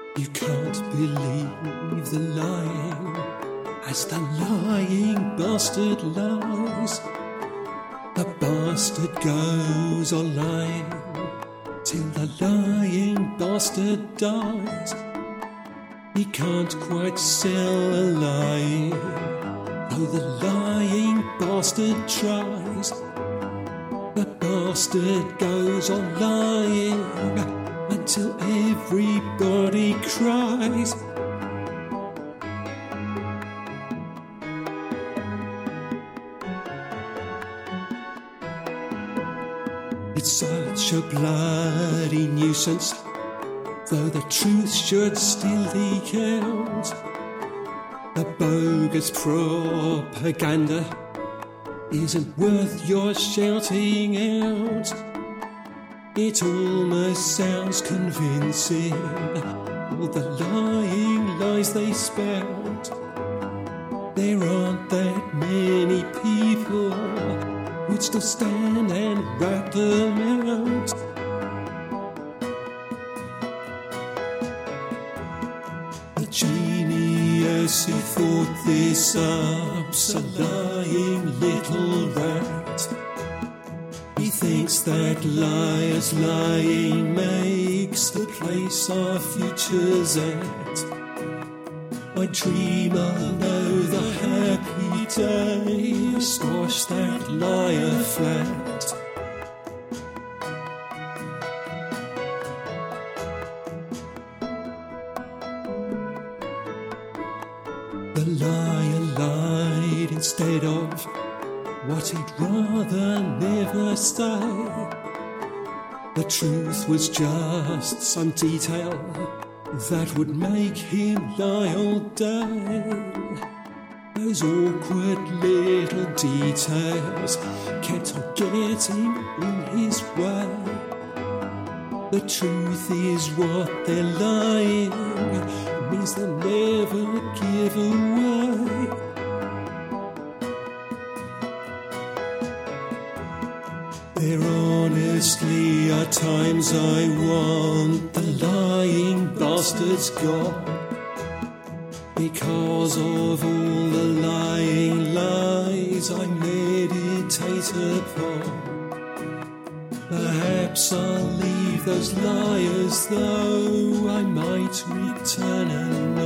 You can't believe the lying as the lying bastard lies. The bastard goes on lying till the lying bastard dies. He can't quite sell a lying, though the lying bastard tries. The bastard goes on lying until everybody cries. It's such a bloody nuisance, though the truth should still leak out. The bogus propaganda isn't worth your shouting out. It almost sounds convincing, all the lying lies they spout. There aren't that many people who'd still stand and rat them out. The genius who thought this up's a lying little rat. He thinks that liars lying makes the place our future's at. I dream I'll know the happy day, squash that liar flat. The liar lied instead of what he'd rather never say. The truth was just some detail that would make him lie all day. Those awkward little details kept on getting in his way. The truth is what they're lying means they'll never give away. There honestly are times I want the lying bastards gone, because of all the lying lies I meditate upon. Perhaps I'll leave those liars, though I might return and